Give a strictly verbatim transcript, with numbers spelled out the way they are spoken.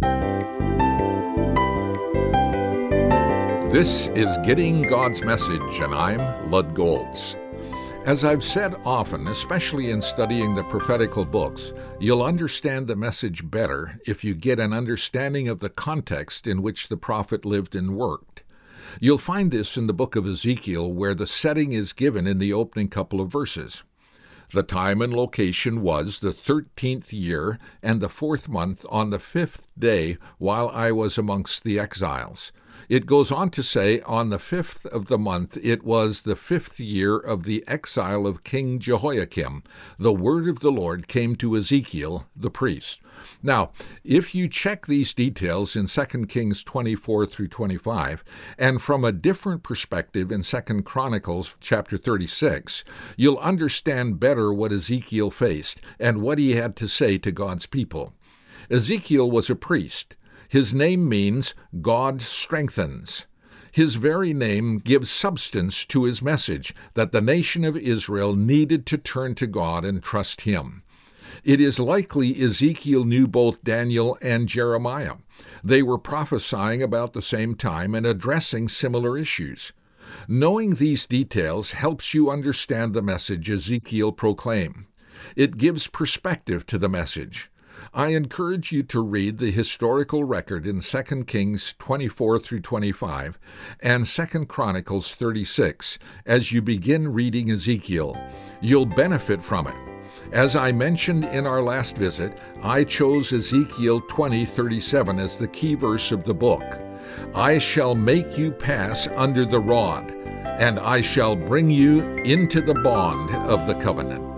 This is Getting God's Message, and I'm Lud Golds. As I've said often, especially in studying the prophetical books, you'll understand the message better if you get an understanding of the context in which the prophet lived and worked. You'll find this in the book of Ezekiel, where the setting is given in the opening couple of verses. The time and location was the thirteenth year and the fourth month on the fifth day while I was amongst the exiles. It goes on to say, on the fifth of the month, it was the fifth year of the exile of King Jehoiakim. The word of the Lord came to Ezekiel, the priest. Now, if you check these details in Second Kings twenty-four through twenty-five, and from a different perspective in Second Chronicles chapter thirty-six, you'll understand better what Ezekiel faced and what he had to say to God's people. Ezekiel was a priest. His name means God strengthens. His very name gives substance to his message that the nation of Israel needed to turn to God and trust him. It is likely Ezekiel knew both Daniel and Jeremiah. They were prophesying about the same time and addressing similar issues. Knowing these details helps you understand the message Ezekiel proclaimed. It gives perspective to the message. I encourage you to read the historical record in Second Kings twenty-four through twenty-five and Second Chronicles thirty-six as you begin reading Ezekiel. You'll benefit from it. As I mentioned in our last visit, I chose Ezekiel twenty thirty-seven as the key verse of the book. I shall make you pass under the rod, and I shall bring you into the bond of the covenant.